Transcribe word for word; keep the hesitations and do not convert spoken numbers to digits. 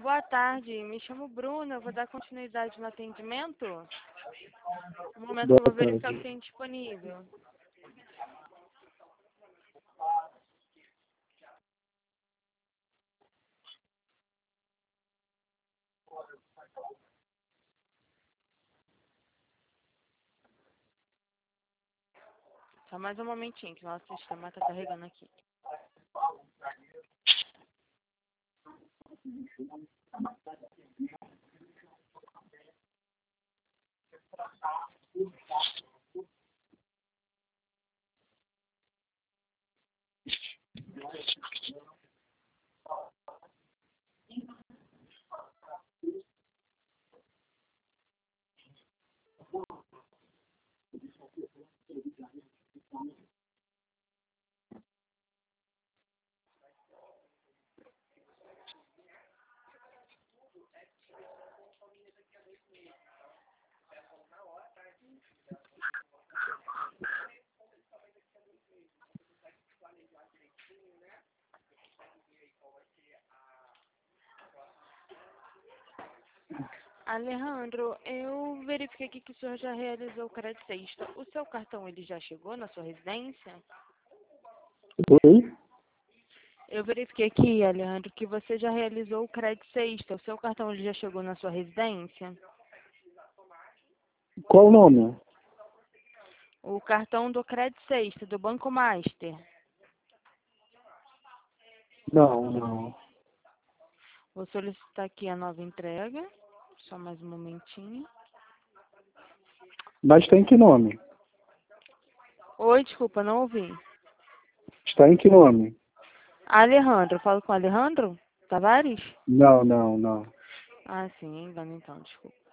Boa tarde, me chamo Bruna, eu vou dar continuidade no atendimento. Um momento que eu vou verificar o que tem disponível. Só mais um momentinho, que o nosso sistema está carregando aqui. Alejandro, eu verifiquei aqui que o senhor já realizou o crédito sexta. O seu cartão, ele já chegou na sua residência? Oi? Eu verifiquei aqui, Alejandro, que você já realizou o crédito sexta. O seu cartão, ele já chegou na sua residência? Qual o nome? O cartão do crédito sexta, do Banco Master. Não, não. Vou solicitar aqui a nova entrega. Só mais um momentinho. Mas tem que nome? Oi, desculpa, não ouvi. Está em que nome? Alejandro, falo com Alejandro Tavares? Não, não, não. Ah, sim, engano então, desculpa.